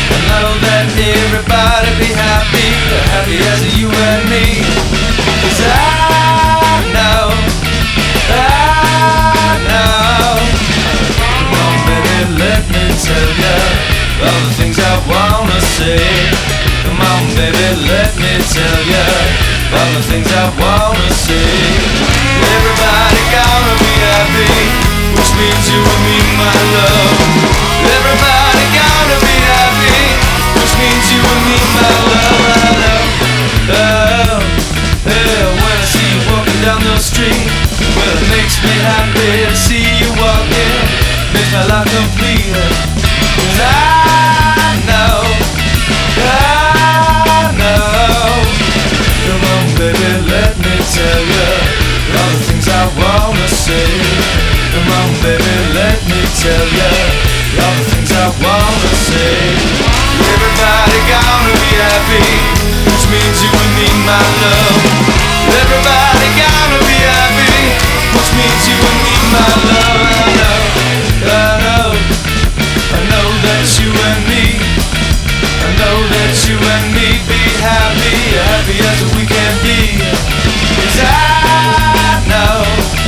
I know that everybody be happy, happy as you and me. 'Cause I know. Come on baby, let me tell ya all the things I wanna say. Come on baby, let me tell ya all the things I wanna say. Everybody gonna be happy, which means you and me, my love. Everybody gonna be happy, which means you and me, my love. Oh, when I see you walking down the street, well it makes me happy to see you walking, makes my life complete. 'Cause I know. Come on baby, let me tell ya all the things I wanna say. Come on baby, let me tell ya all the things I wanna say. Everybody gonna be happy, which means you and me, my love. Everybody gonna be happy, which means you and me, my love. I know that you and me, I know that you and me be happy, happy as we can be. 'Cause I know.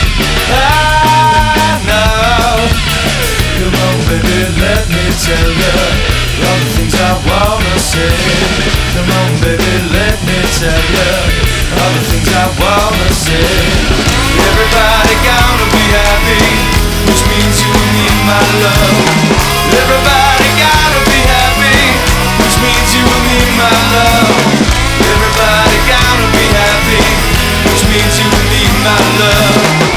Come on baby, let me tell ya all the things I wanna say. Come on baby, let me tell ya all the things I wanna say. Everybody gonna be happy, which means you and me, my love. Everybody gotta be happy, which means you and me, my love. Everybody gotta be happy, which means you and me, my love.